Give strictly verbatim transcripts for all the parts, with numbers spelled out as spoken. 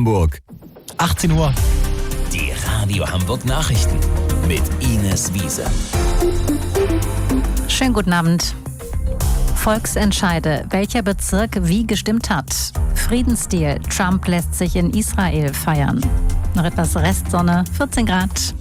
Hamburg. achtzehn Uhr. Die Radio Hamburg Nachrichten mit Ines Wiese. Schönen guten Abend. Volksentscheide, welcher Bezirk wie gestimmt hat. Friedensdeal, Trump lässt sich in Israel feiern. Noch etwas Restsonne, vierzehn Grad.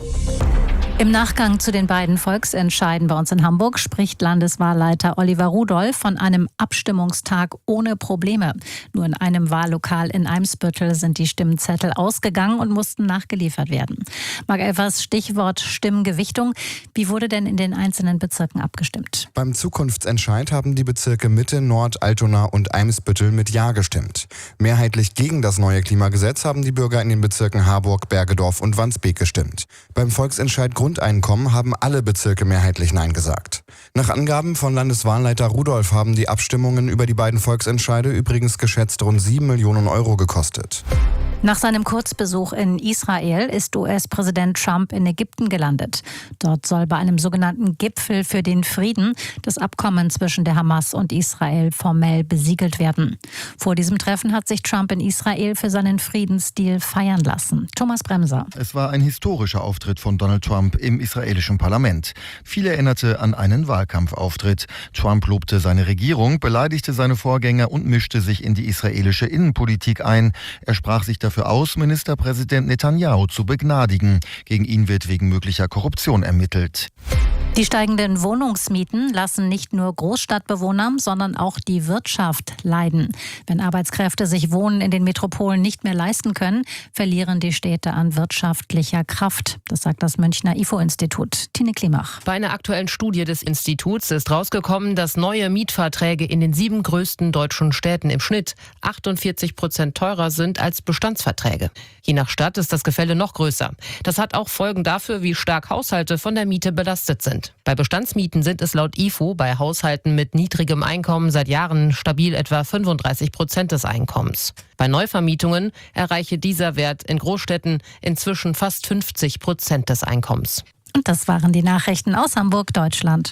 Im Nachgang zu den beiden Volksentscheiden bei uns in Hamburg spricht Landeswahlleiter Oliver Rudolph von einem Abstimmungstag ohne Probleme. Nur in einem Wahllokal in Eimsbüttel sind die Stimmzettel ausgegangen und mussten nachgeliefert werden. Marc Elfers, Stichwort Stimmgewichtung. Wie wurde denn in den einzelnen Bezirken abgestimmt? Beim Zukunftsentscheid haben die Bezirke Mitte, Nord, Altona und Eimsbüttel mit Ja gestimmt. Mehrheitlich gegen das neue Klimagesetz haben die Bürger in den Bezirken Harburg, Bergedorf und Wandsbek gestimmt. Beim Volksentscheid Grundeinkommen haben alle Bezirke mehrheitlich Nein gesagt. Nach Angaben von Landeswahlleiter Rudolph haben die Abstimmungen über die beiden Volksentscheide übrigens geschätzt rund sieben Millionen Euro gekostet. Nach seinem Kurzbesuch in Israel ist U S-Präsident Trump in Ägypten gelandet. Dort soll bei einem sogenannten Gipfel für den Frieden das Abkommen zwischen der Hamas und Israel formell besiegelt werden. Vor diesem Treffen hat sich Trump in Israel für seinen Friedensdeal feiern lassen. Thomas Bremser. Es war ein historischer Auftritt von Donald Trump im israelischen Parlament. Viel erinnerte an einen Wahlkampfauftritt. Trump lobte seine Regierung, beleidigte seine Vorgänger und mischte sich in die israelische Innenpolitik ein. Er sprach sich dafür aus, Ministerpräsident Netanyahu zu begnadigen. Gegen ihn wird wegen möglicher Korruption ermittelt. Die steigenden Wohnungsmieten lassen nicht nur Großstadtbewohner, sondern auch die Wirtschaft leiden. Wenn Arbeitskräfte sich Wohnen in den Metropolen nicht mehr leisten können, verlieren die Städte an wirtschaftlicher Kraft. Das sagt das Münchner I F O-Institut. Tine Klimach. Bei einer aktuellen Studie des Instituts ist rausgekommen, dass neue Mietverträge in den sieben größten deutschen Städten im Schnitt achtundvierzig Prozent teurer sind als Bestandsverträge. Je nach Stadt ist das Gefälle noch größer. Das hat auch Folgen dafür, wie stark Haushalte von der Miete belastet sind. Bei Bestandsmieten sind es laut I F O bei Haushalten mit niedrigem Einkommen seit Jahren stabil etwa fünfunddreißig Prozent des Einkommens. Bei Neuvermietungen erreiche dieser Wert in Großstädten inzwischen fast fünfzig Prozent des Einkommens. Und das waren die Nachrichten aus Hamburg, Deutschland.